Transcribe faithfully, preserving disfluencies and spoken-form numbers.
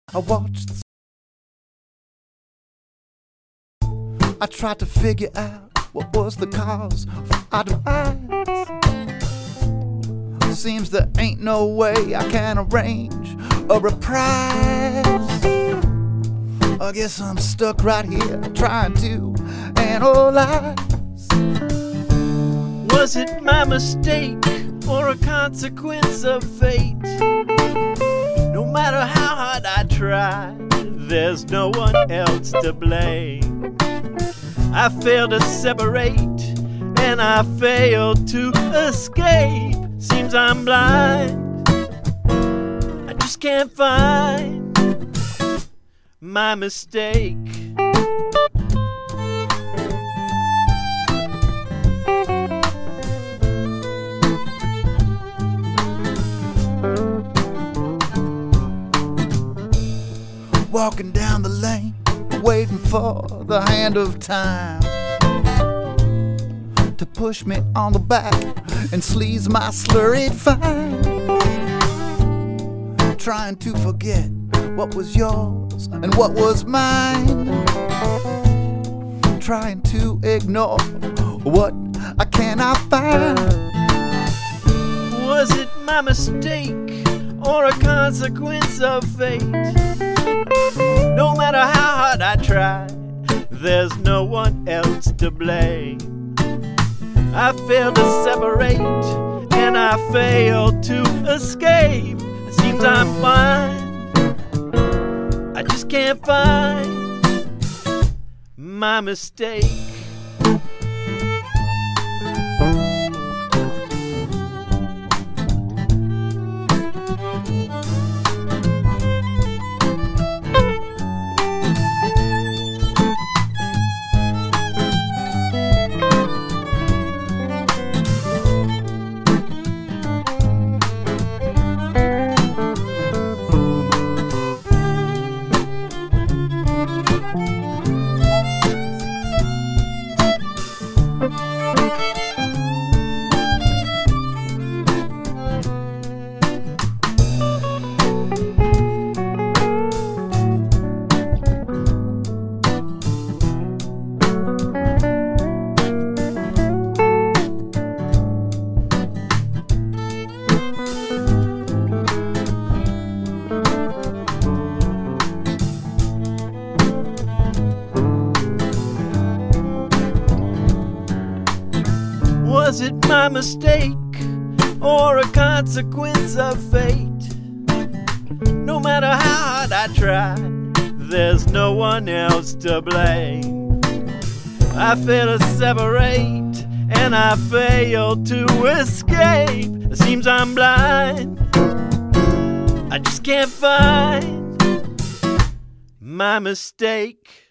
I watched. I tried to figure out what was the cause of our demise. Seems there ain't no way I can arrange a reprise. I guess I'm stuck right here trying to analyze. Was it my mistake or a consequence of fate? No matter how hard I try, there's no one else to blame. I failed to separate and I failed to escape. Seems I'm blind, I just can't find my mistake. Walking down the lane, waiting for the hand of time to push me on the back and sleaze my slurried fine. Trying to forget what was yours and what was mine. Trying to ignore what I cannot find. Was it my mistake or a consequence of fate? No matter how hard I try, there's no one else to blame. I failed to separate and I failed to escape. It seems I'm blind, I just can't find my mistake. Was it my mistake or a consequence of fate? No matter how hard I try, there's no one else to blame. I failed to separate and I failed to escape. It seems I'm blind, I just can't find my mistake.